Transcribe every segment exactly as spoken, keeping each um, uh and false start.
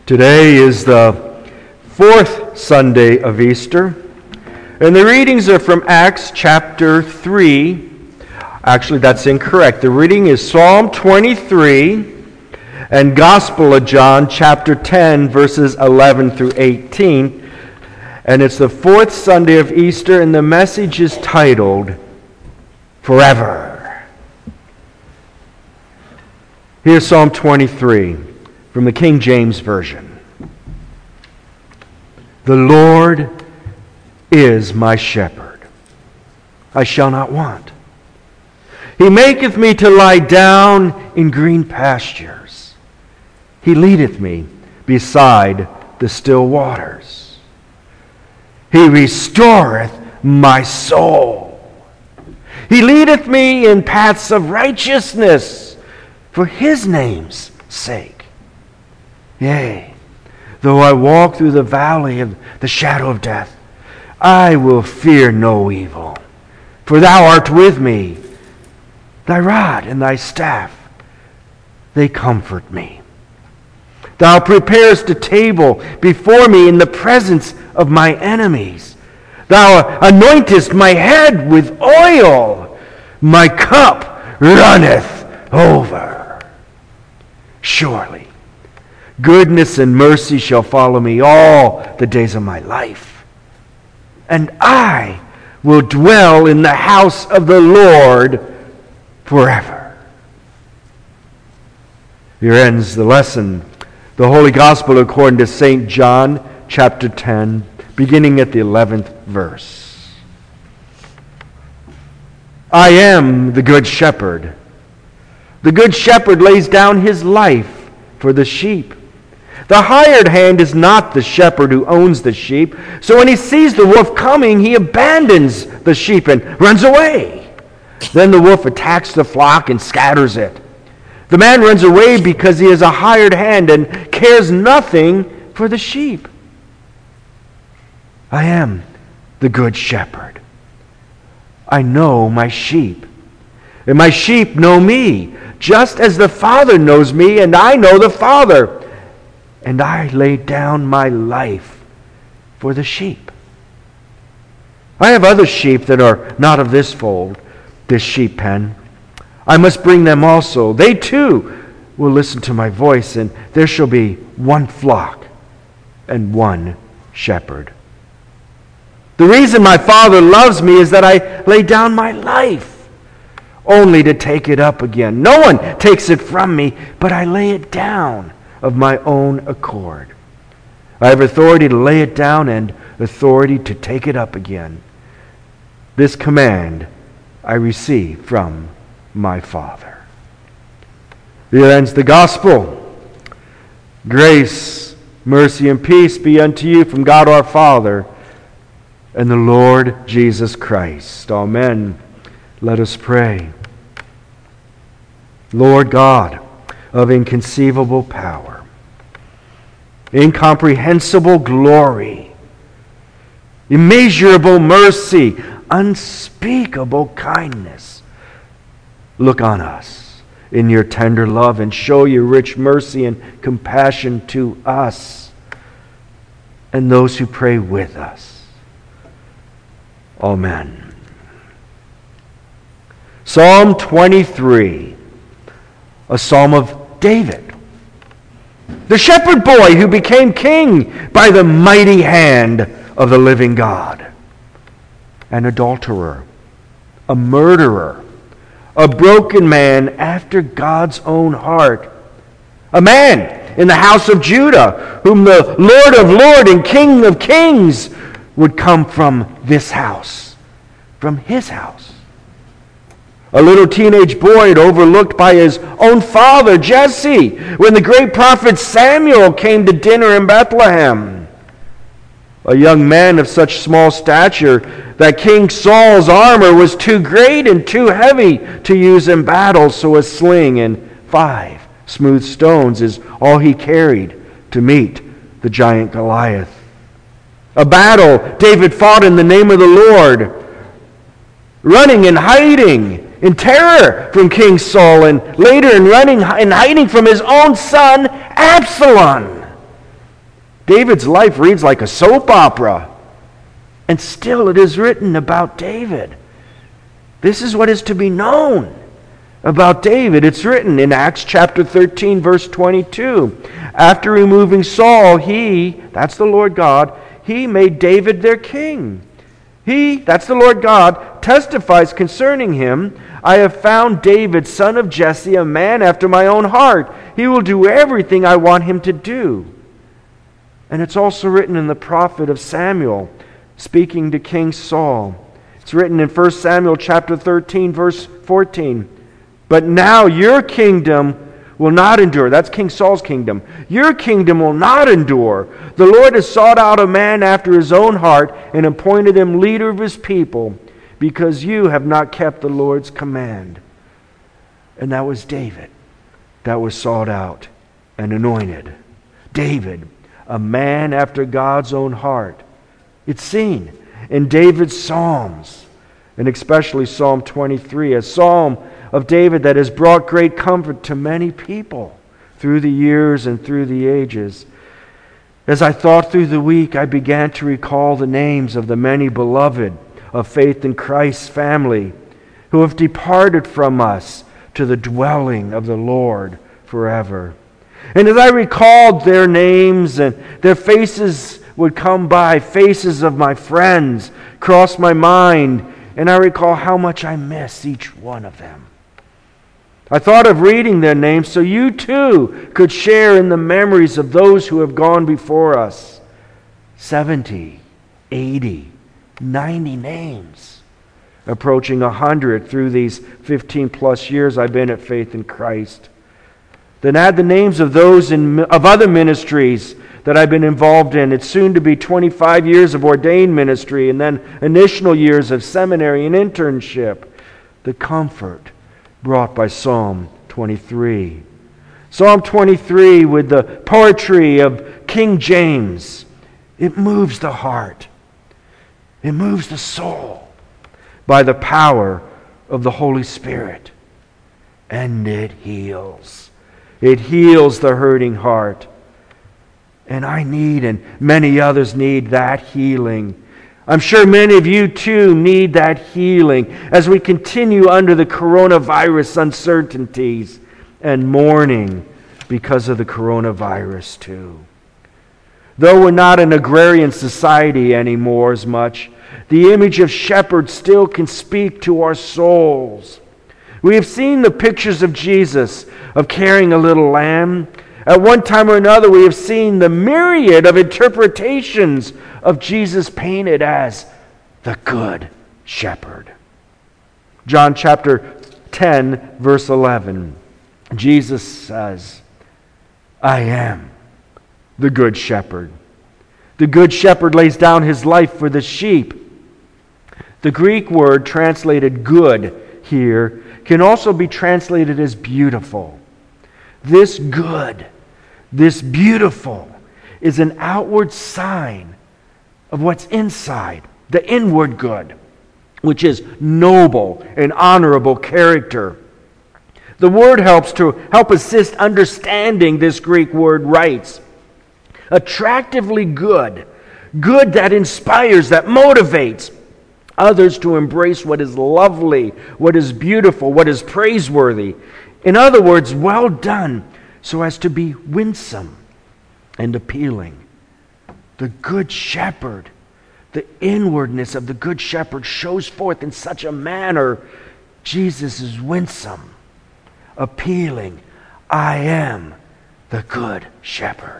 Today is the fourth Sunday of Easter, and the readings are from Acts chapter three. Actually, that's incorrect. The reading is Psalm twenty-three and Gospel of John chapter ten, verses eleven through eighteen. And it's the fourth Sunday of Easter, and the message is titled, Forever. Here's Psalm twenty-three. From the King James Version. The Lord is my shepherd. I shall not want. He maketh me to lie down in green pastures. He leadeth me beside the still waters. He restoreth my soul. He leadeth me in paths of righteousness for his name's sake. Yea, though I walk through the valley of the shadow of death, I will fear no evil, for thou art with me. Thy rod and thy staff, they comfort me. Thou preparest a table before me in the presence of my enemies. Thou anointest my head with oil. My cup runneth over. Surely goodness and mercy shall follow me all the days of my life, and I will dwell in the house of the Lord forever. Here ends the lesson, the Holy Gospel according to Saint John, chapter ten, beginning at the eleventh verse. I am the good shepherd. The good shepherd lays down his life for the sheep. The hired hand is not the shepherd who owns the sheep. So when he sees the wolf coming, he abandons the sheep and runs away. Then the wolf attacks the flock and scatters it. The man runs away because he is a hired hand and cares nothing for the sheep. I am the good shepherd. I know my sheep, and my sheep know me, just as the Father knows me, and I know the Father. And I lay down my life for the sheep. I have other sheep that are not of this fold, this sheep pen. I must bring them also. They too will listen to my voice, and there shall be one flock and one shepherd. The reason my Father loves me is that I lay down my life, only to take it up again. No one takes it from me, but I lay it down of my own accord. I have authority to lay it down and authority to take it up again. This command I receive from my Father. Here ends the gospel. Grace, mercy, and peace be unto you from God our Father and the Lord Jesus Christ. Amen. Let us pray. Lord God, of inconceivable power, incomprehensible glory, immeasurable mercy, unspeakable kindness, look on us in your tender love and show your rich mercy and compassion to us and those who pray with us. Amen. Psalm twenty-three, a psalm of David, the shepherd boy who became king by the mighty hand of the living God, an adulterer, a murderer, a broken man after God's own heart, a man in the house of Judah, whom the Lord of lords and King of kings would come from this house, from his house. A little teenage boy overlooked by his own father, Jesse, when the great prophet Samuel came to dinner in Bethlehem. A young man of such small stature that King Saul's armor was too great and too heavy to use in battle, so a sling and five smooth stones is all he carried to meet the giant Goliath. A battle David fought in the name of the Lord, running and hiding in terror from King Saul, and later in running and hiding from his own son Absalom. David's life reads like a soap opera. And still it is written about David. This is what is to be known about David. It's written in Acts chapter thirteen, verse twenty-two. After removing Saul, he, that's the Lord God, he made David their king. He, that's the Lord God, testifies concerning him, I have found David, son of Jesse, a man after my own heart. He will do everything I want him to do. And it's also written in the prophet of Samuel, speaking to King Saul. It's written in First Samuel chapter thirteen, verse fourteen. But now your kingdom will not endure. That's King Saul's kingdom. Your kingdom will not endure. The Lord has sought out a man after his own heart and appointed him leader of his people, because you have not kept the Lord's command. And that was David that was sought out and anointed. David, a man after God's own heart. It's seen in David's Psalms, and especially Psalm twenty-three, a psalm of David that has brought great comfort to many people through the years and through the ages. As I thought through the week, I began to recall the names of the many beloved of faith in Christ's family who have departed from us to the dwelling of the Lord forever. And as I recalled their names, and their faces would come by, faces of my friends cross my mind, and I recall how much I miss each one of them. I thought of reading their names so you too could share in the memories of those who have gone before us. seventy, eighty, ninety names, approaching one hundred through these fifteen plus years I've been at Faith in Christ. Then add the names of those in, of other ministries that I've been involved in. It's soon to be twenty-five years of ordained ministry, and then initial years of seminary and internship. The comfort brought by Psalm twenty-three. Psalm twenty-three, with the poetry of King James, it moves the heart. It moves the soul by the power of the Holy Spirit. And it heals. It heals the hurting heart. And I need, and many others need, that healing. I'm sure many of you too need that healing as we continue under the coronavirus uncertainties and mourning because of the coronavirus too. Though we're not an agrarian society anymore as much, the image of shepherd still can speak to our souls. We have seen the pictures of Jesus, of carrying a little lamb. At one time or another, we have seen the myriad of interpretations of Jesus painted as the Good Shepherd. John chapter ten, verse eleven. Jesus says, I am the Good Shepherd. The Good Shepherd lays down his life for the sheep. The Greek word translated good here can also be translated as beautiful. This good, this beautiful, is an outward sign of what's inside, the inward good, which is noble and honorable character. The word helps to help assist understanding this Greek word rights. Attractively good, good that inspires, that motivates others to embrace what is lovely, what is beautiful, what is praiseworthy. In other words, well done so as to be winsome and appealing. The Good Shepherd, the inwardness of the Good Shepherd shows forth in such a manner. Jesus is winsome, appealing. I am the Good Shepherd.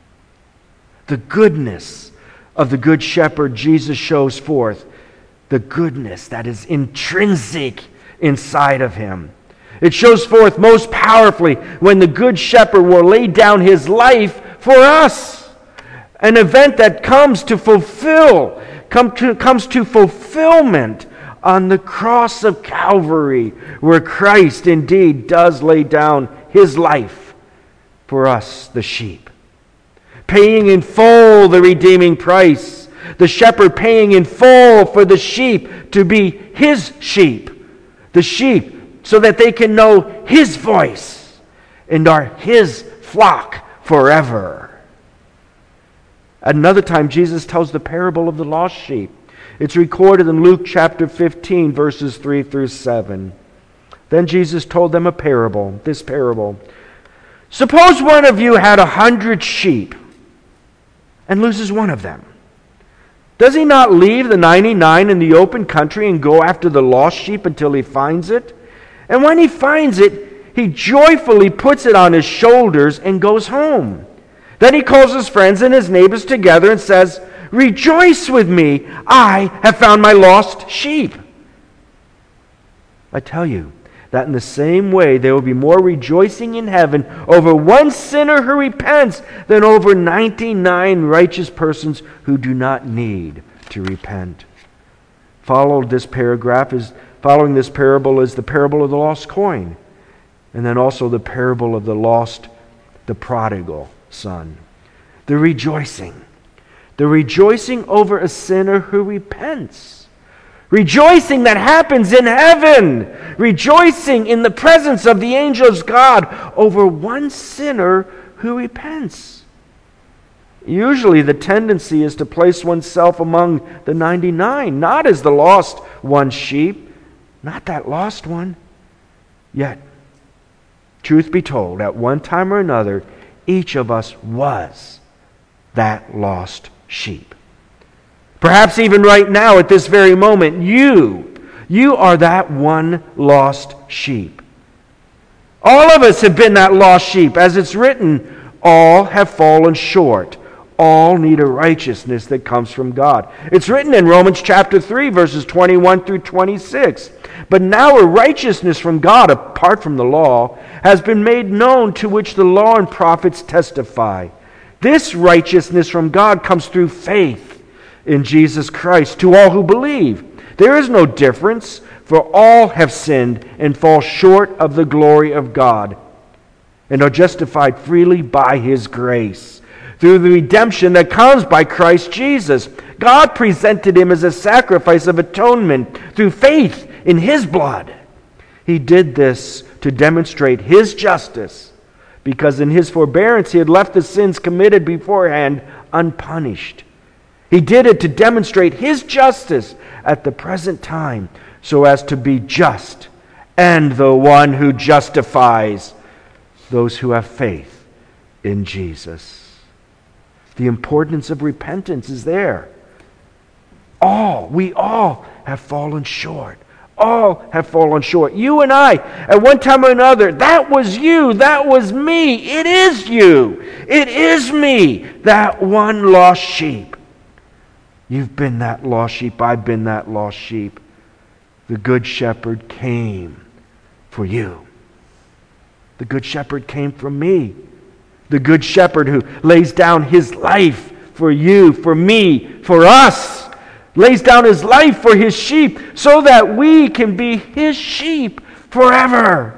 The goodness of the Good Shepherd Jesus shows forth, the goodness that is intrinsic inside of him. It shows forth most powerfully when the Good Shepherd will lay down his life for us. An event that comes to fulfill, come to, comes to fulfillment on the cross of Calvary, where Christ indeed does lay down his life for us, the sheep. Paying in full the redeeming price. The shepherd paying in full for the sheep to be his sheep. The sheep so that they can know his voice and are his flock forever. At another time, Jesus tells the parable of the lost sheep. It's recorded in Luke chapter fifteen, verses three through seven. Then Jesus told them a parable, this parable. Suppose one of you had a hundred sheep and loses one of them. Does he not leave the ninety-nine in the open country and go after the lost sheep until he finds it? And when he finds it, he joyfully puts it on his shoulders and goes home. Then he calls his friends and his neighbors together and says, "Rejoice with me, I have found my lost sheep." I tell you that in the same way there will be more rejoicing in heaven over one sinner who repents than over ninety-nine righteous persons who do not need to repent. Followed this paragraph is following this parable is the parable of the lost coin, and then also the parable of the lost, the prodigal son. The rejoicing. The rejoicing over a sinner who repents. Rejoicing that happens in heaven. Rejoicing in the presence of the angels of God over one sinner who repents. Usually the tendency is to place oneself among the ninety-nine, not as the lost one sheep, not that lost one. Yet, truth be told, at one time or another, each of us was that lost sheep. Perhaps even right now, at this very moment, you, you are that one lost sheep. All of us have been that lost sheep. As it's written, all have fallen short. All need a righteousness that comes from God. It's written in Romans chapter three, verses twenty-one through twenty-six. But now a righteousness from God, apart from the law, has been made known, to which the law and prophets testify. This righteousness from God comes through faith in Jesus Christ to all who believe. There is no difference, for all have sinned and fall short of the glory of God, and are justified freely by His grace, through the redemption that comes by Christ Jesus. God presented Him as a sacrifice of atonement through faith in His blood. He did this to demonstrate His justice, because in His forbearance He had left the sins committed beforehand unpunished. He did it to demonstrate His justice at the present time, so as to be just and the one who justifies those who have faith in Jesus. The importance of repentance is there. All, we all have fallen short. All have fallen short. You and I, at one time or another, that was you, that was me, it is you, it is me, that one lost sheep. You've been that lost sheep. I've been that lost sheep. The Good Shepherd came for you. The Good Shepherd came for me. The Good Shepherd who lays down His life for you, for me, for us. Lays down His life for His sheep so that we can be His sheep forever.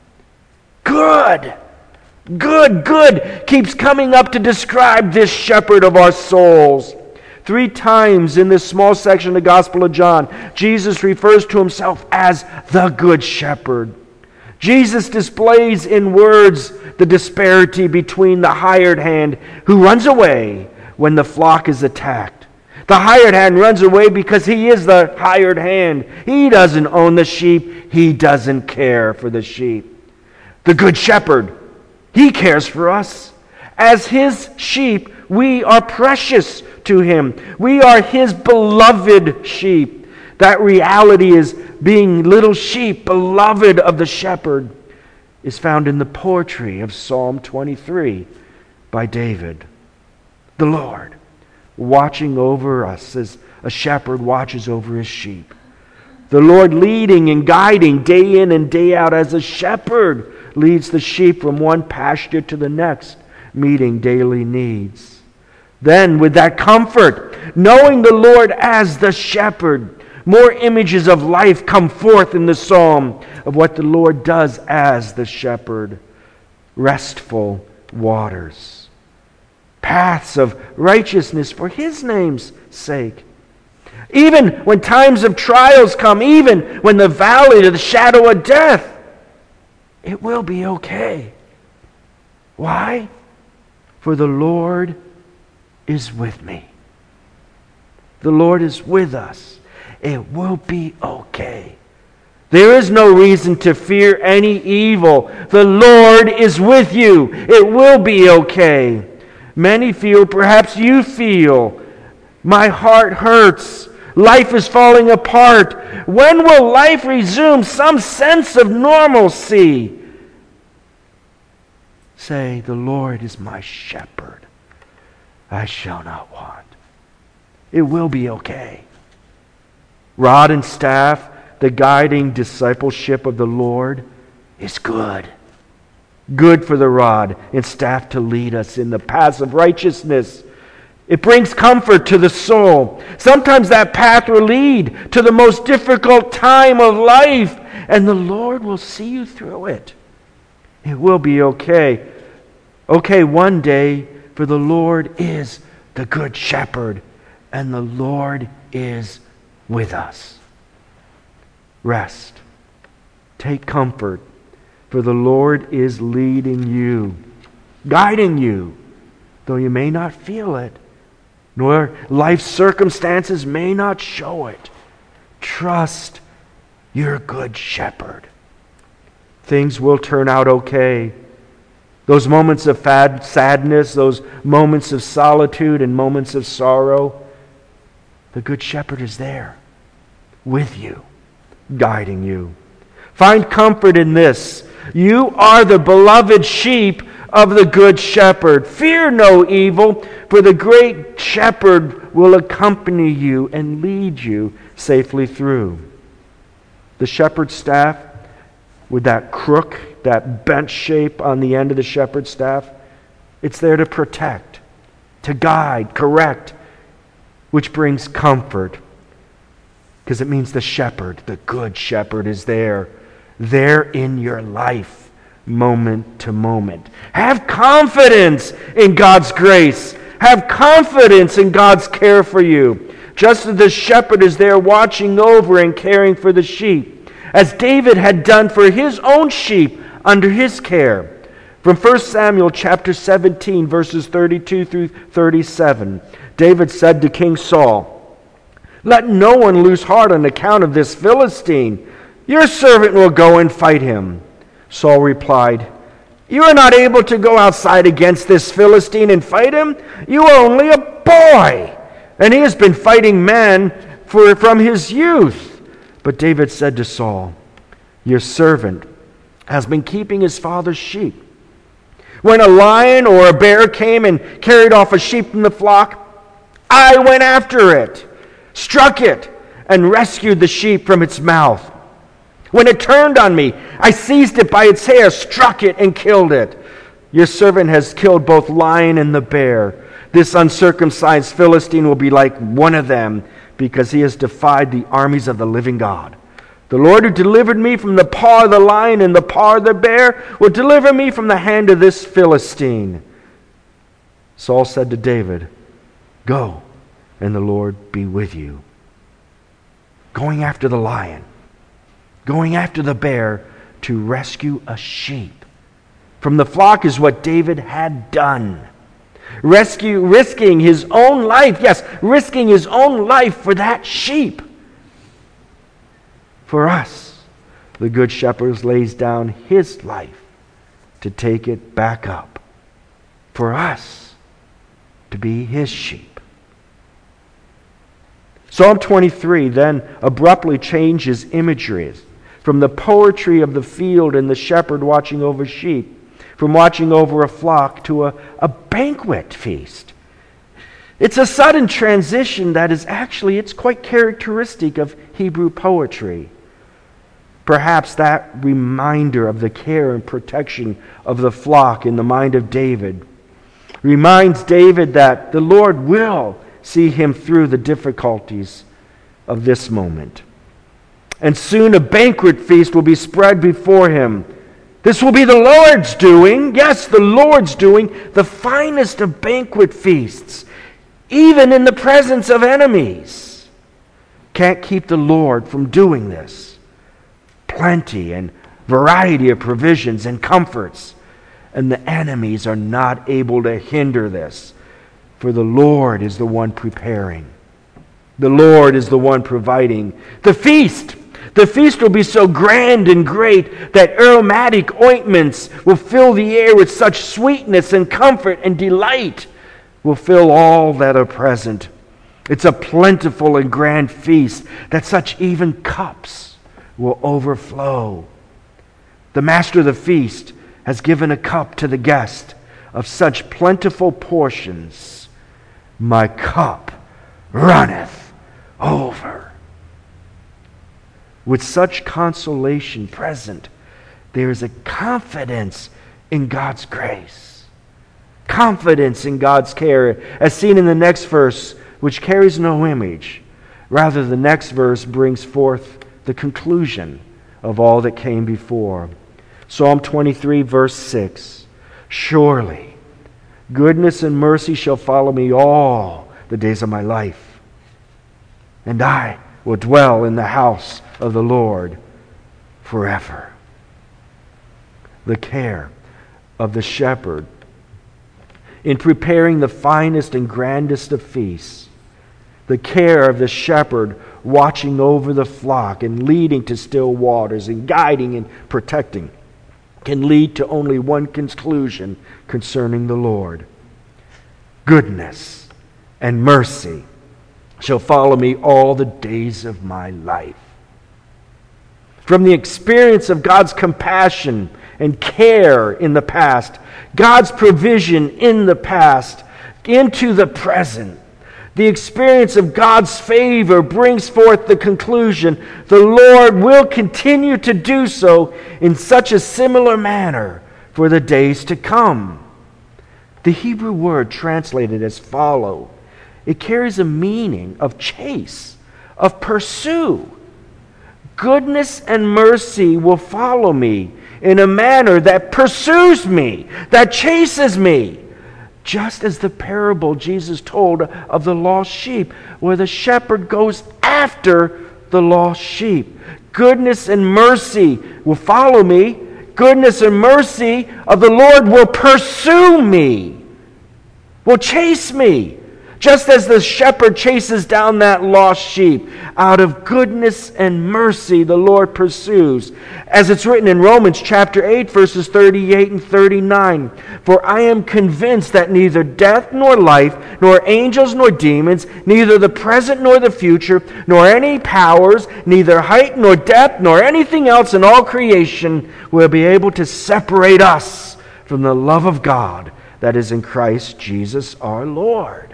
Good. Good, good keeps coming up to describe this shepherd of our souls. Three times in this small section of the Gospel of John, Jesus refers to Himself as the Good Shepherd. Jesus displays in words the disparity between the hired hand who runs away when the flock is attacked. The hired hand runs away because he is the hired hand. He doesn't own the sheep. He doesn't care for the sheep. The Good Shepherd, He cares for us. As His sheep, we are precious to Him. We are His beloved sheep. That reality is being little sheep, beloved of the shepherd, is found in the poetry of Psalm twenty-three by David. The Lord watching over us as a shepherd watches over his sheep. The Lord leading and guiding day in and day out as a shepherd leads the sheep from one pasture to the next, meeting daily needs. Then, with that comfort, knowing the Lord as the shepherd, more images of life come forth in the psalm of what the Lord does as the shepherd. Restful waters, paths of righteousness for His name's sake. Even when times of trials come, even when the valley of the shadow of death, it will be okay. Why? For the Lord is with me. The Lord is with us. It will be okay. There is no reason to fear any evil. The Lord is with you. It will be okay. Many feel, perhaps you feel, my heart hurts. Life is falling apart. When will life resume some sense of normalcy? Say, the Lord is my shepherd. I shall not want. It will be okay. Rod and staff, the guiding discipleship of the Lord, is good. Good for the rod and staff to lead us in the paths of righteousness. It brings comfort to the soul. Sometimes that path will lead to the most difficult time of life, and the Lord will see you through it. It will be okay. Okay one day, for the Lord is the good shepherd, and the Lord is with us. Rest. Take comfort, for the Lord is leading you, guiding you, though you may not feel it, nor life's circumstances may not show it. Trust your good shepherd. Things will turn out okay. Those moments of fad, sadness, those moments of solitude and moments of sorrow, the good shepherd is there with you, guiding you. Find comfort in this. You are the beloved sheep of the good shepherd. Fear no evil, for the great shepherd will accompany you and lead you safely through. The shepherd's staff, with that crook, that bent shape on the end of the shepherd's staff, it's there to protect, to guide, correct, which brings comfort, because it means the shepherd, the good shepherd, is there, there in your life, moment to moment. Have confidence in God's grace. Have confidence in God's care for you. Just as the shepherd is there watching over and caring for the sheep, as David had done for his own sheep under his care. From First Samuel chapter seventeen, verses thirty-two through thirty-seven, David said to King Saul, "Let no one lose heart on account of this Philistine. Your servant will go and fight him." Saul replied, "You are not able to go outside against this Philistine and fight him. You are only a boy, and he has been fighting men for, from his youth." But David said to Saul, "Your servant has been keeping his father's sheep. When a lion or a bear came and carried off a sheep from the flock, I went after it, struck it, and rescued the sheep from its mouth. When it turned on me, I seized it by its hair, struck it, and killed it. Your servant has killed both lion and the bear. This uncircumcised Philistine will be like one of them, because he has defied the armies of the living God. The Lord who delivered me from the paw of the lion and the paw of the bear will deliver me from the hand of this Philistine." Saul said to David, "Go, and the Lord be with you." Going after the lion, going after the bear to rescue a sheep from the flock is what David had done. Rescue, risking his own life, yes, risking his own life for that sheep. For us, the Good Shepherd lays down his life to take it back up. For us to be his sheep. Psalm twenty-three then abruptly changes imageries from the poetry of the field and the shepherd watching over sheep, from watching over a flock to a, a banquet feast. It's a sudden transition that is actually, it's quite characteristic of Hebrew poetry. Perhaps that reminder of the care and protection of the flock in the mind of David reminds David that the Lord will see him through the difficulties of this moment. And soon a banquet feast will be spread before him. This will be the Lord's doing. Yes, the Lord's doing, the finest of banquet feasts, even in the presence of enemies. Can't keep the Lord from doing this. Plenty and variety of provisions and comforts, and the enemies are not able to hinder this. For the Lord is the one preparing. The Lord is the one providing. The feast! The feast will be so grand and great that aromatic ointments will fill the air with such sweetness and comfort and delight will fill all that are present. It's a plentiful and grand feast that such even cups will overflow. The master of the feast has given a cup to the guest of such plentiful portions. My cup runneth over. With such consolation present, there is a confidence in God's grace. Confidence in God's care, as seen in the next verse, which carries no image. Rather, the next verse brings forth the conclusion of all that came before. Psalm twenty-three, verse six. Surely, goodness and mercy shall follow me all the days of my life, and I will dwell in the house of the Lord forever. The care of the shepherd in preparing the finest and grandest of feasts. The care of the shepherd watching over the flock and leading to still waters and guiding and protecting can lead to only one conclusion concerning the Lord. Goodness and mercy shall follow me all the days of my life. From the experience of God's compassion and care in the past, God's provision in the past, into the present, the experience of God's favor brings forth the conclusion the Lord will continue to do so in such a similar manner for the days to come. The Hebrew word translated as follow, it carries a meaning of chase, of pursue. Goodness and mercy will follow me in a manner that pursues me, that chases me. Just as the parable Jesus told of the lost sheep, where the shepherd goes after the lost sheep. Goodness and mercy will follow me. Goodness and mercy of the Lord will pursue me, will chase me. Just as the shepherd chases down that lost sheep, out of goodness and mercy the Lord pursues. As it's written in Romans chapter eight, verses thirty-eight and thirty-nine. For I am convinced that neither death nor life, nor angels nor demons, neither the present nor the future, nor any powers, neither height nor depth, nor anything else in all creation will be able to separate us from the love of God that is in Christ Jesus our Lord.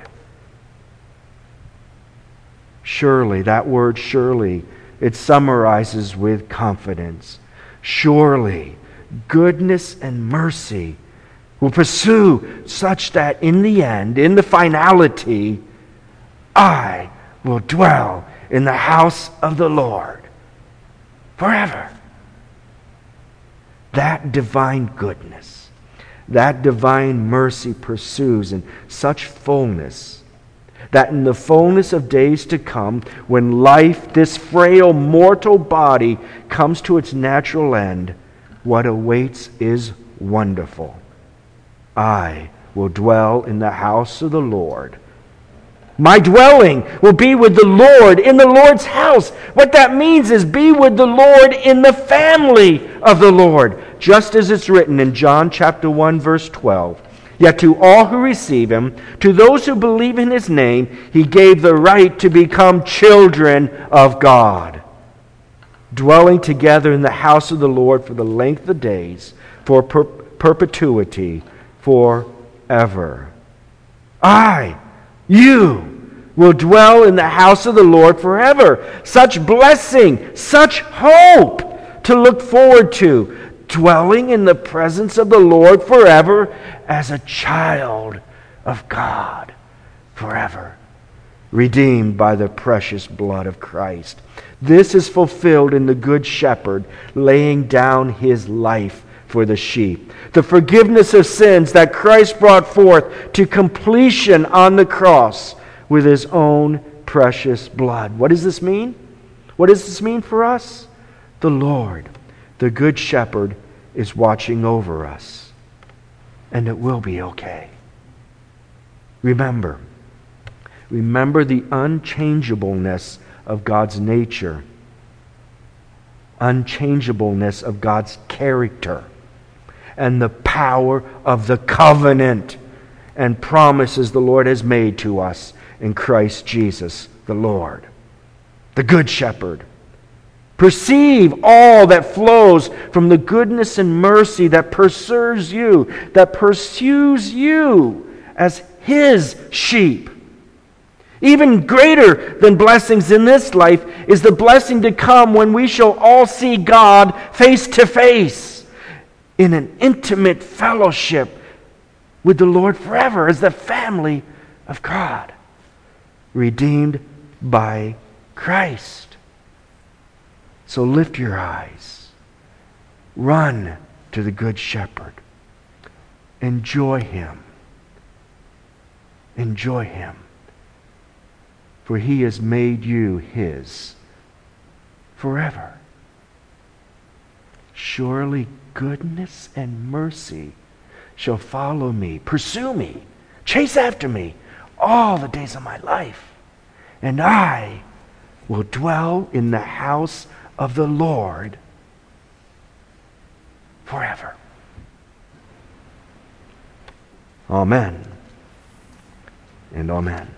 Surely, that word surely, it summarizes with confidence. Surely, goodness and mercy will pursue such that in the end, in the finality, I will dwell in the house of the Lord forever. That divine goodness, that divine mercy pursues in such fullness that in the fullness of days to come, when life, this frail mortal body, comes to its natural end, what awaits is wonderful. I will dwell in the house of the Lord. My dwelling will be with the Lord, in the Lord's house. What that means is be with the Lord in the family of the Lord. Just as it's written in John chapter one, verse twelve. Yet to all who receive him, to those who believe in his name, he gave the right to become children of God, dwelling together in the house of the Lord for the length of days, for per- perpetuity, forever. I, you, will dwell in the house of the Lord forever. Such blessing, such hope to look forward to. Dwelling in the presence of the Lord forever as a child of God forever, redeemed by the precious blood of Christ. This is fulfilled in the Good Shepherd laying down his life for the sheep. The forgiveness of sins that Christ brought forth to completion on the cross with his own precious blood. What does this mean? What does this mean for us? The Lord, the Good Shepherd, is watching over us, and it will be okay. Remember, remember the unchangeableness of God's nature, unchangeableness of God's character, and the power of the covenant and promises the Lord has made to us in Christ Jesus the Lord, the Good Shepherd. Perceive all that flows from the goodness and mercy that pursues you, that pursues you as His sheep. Even greater than blessings in this life is the blessing to come when we shall all see God face to face in an intimate fellowship with the Lord forever as the family of God, redeemed by Christ. So lift your eyes. Run to the Good Shepherd. Enjoy Him. Enjoy Him. For He has made you His forever. Surely goodness and mercy shall follow me, pursue me, chase after me all the days of my life. And I will dwell in the house of the Lord forever. Amen and amen.